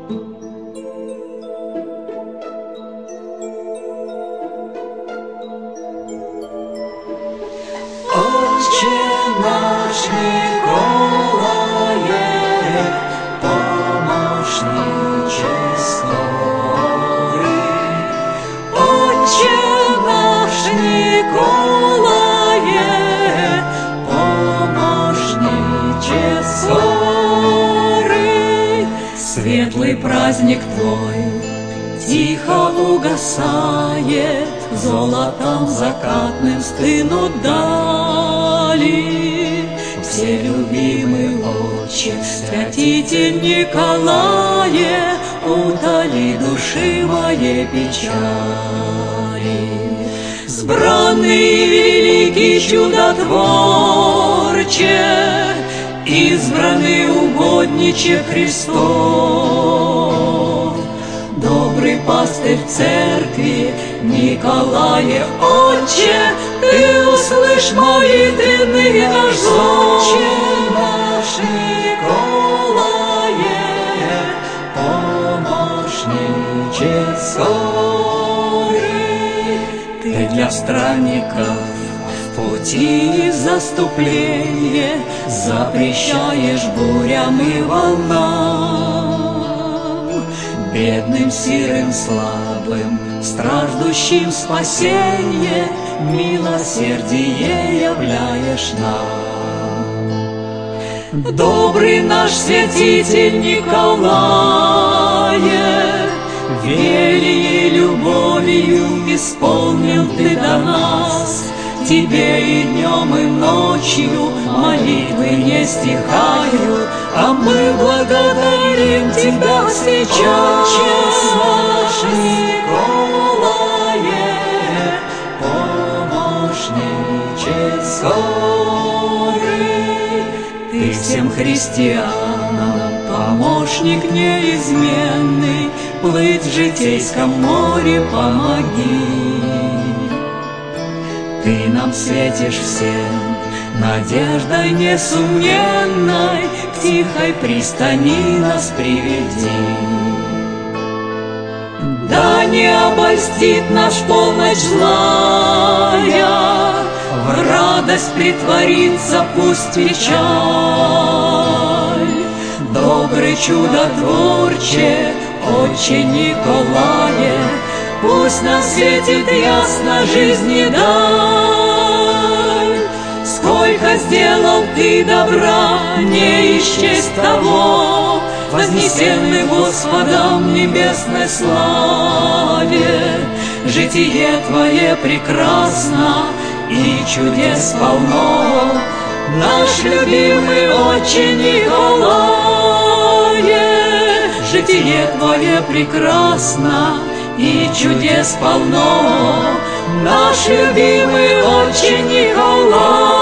Отче наш Николае, помощниче скорый. Отче наш Николае, помощниче скорый. Светлый праздник твой тихо угасает, золотом закатным стынут дали. Вселюбимый Отче, святитель Николае, утоли души моей печали. Сбранный великий чудотворче, избранный угодниче Христов, добрый пастырь в церкви Николае, Отче, ты услышь молитвенный наш зов. Отче наш Николае, помощниче скорый. Ты для странников пути заступления запрещаешь бурям и волнам, бедным, сирым, слабым, страждущим спасенье, милосердие являешь нам. Добрый наш святитель Николае, верией, любовью исполнил ты до нас. Тебе и днем, и ночью молитвы не стихают, а мы благодарим тебя сейчас. Наш Николае, помощниче скорый. Ты всем христианам помощник неизменный, плыть в житейском море помоги. Ты нам светишь всем надеждой несомненной, к тихой пристани нас приведи. Да не обольстит наш полночь злая, в радость притворится пусть печаль. Добрый чудотворче, Отче Николае, пусть нам светит ясно жизни даль. Сколько сделал ты добра, не исчесть того, вознесенный Господом небесной славе. Житие твое прекрасно и чудес полно, наш любимый Отче Николае. Житие твое прекрасно и чудес полно, наш любимый Отче Николай.